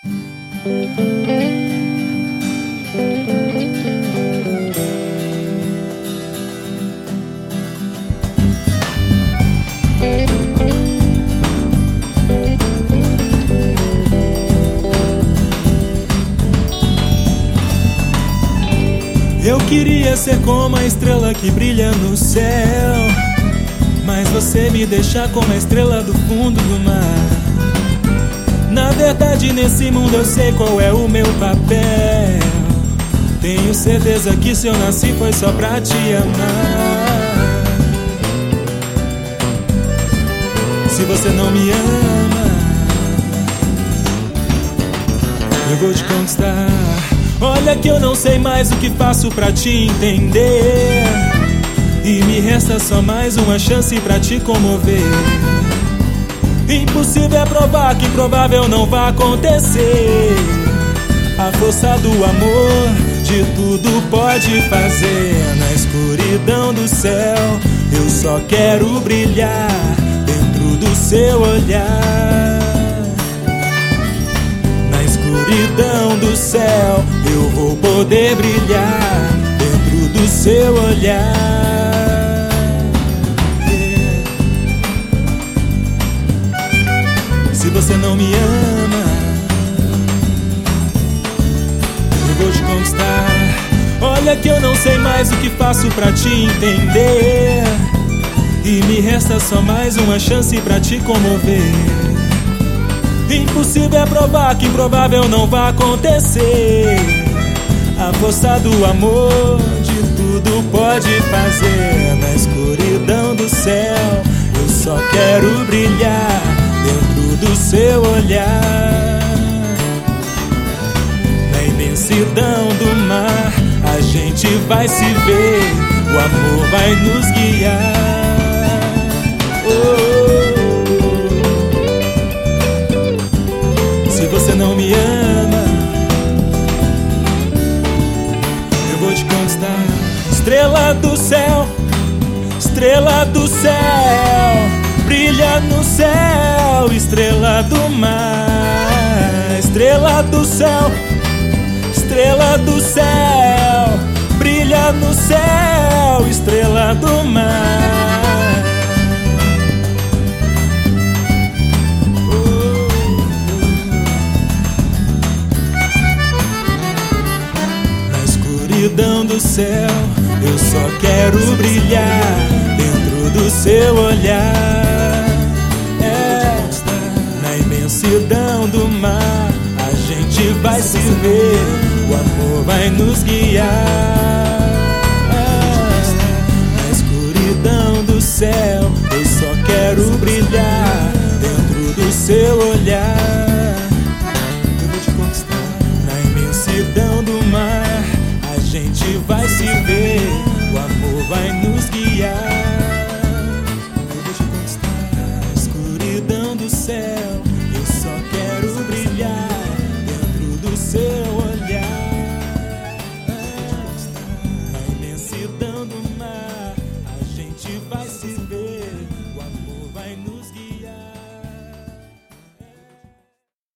Eu queria ser como a estrela que brilha no céu, mas você me deixa como a estrela do fundo do mar. Na verdade, nesse mundo eu sei qual é o meu papel. Tenho certeza que se eu nasci foi só pra te amar. Se você não me ama, eu vou te conquistar. Olha que eu não sei mais o que faço pra te entender, e me resta só mais uma chance pra te comover. Impossível é provar que improvável não vai acontecer. A força do amor de tudo pode fazer. Na escuridão do céu eu só quero brilhar dentro do seu olhar. Na escuridão do céu eu vou poder brilhar dentro do seu olhar. Se você não me ama, eu vou te conquistar. Olha que eu não sei mais o que faço pra te entender, e me resta só mais uma chance pra te comover. Impossível é provar que improvável não vai acontecer. A força do amor de tudo pode fazer. Na escuridão do céu eu só quero brilhar dentro do seu olhar. Na imensidão do mar a gente vai se ver, o amor vai nos guiar. Se você não me ama, eu vou te conquistar. Estrela do céu, estrela do céu, brilha no céu, estrela do mar. Estrela do céu, estrela do céu, brilha no céu, estrela do mar. Na escuridão do céu eu só quero brilhar dentro do seu olhar. Na imensidão do mar a gente vai se ver, o amor vai nos guiar. Na escuridão do céu eu só quero brilhar dentro do seu olhar.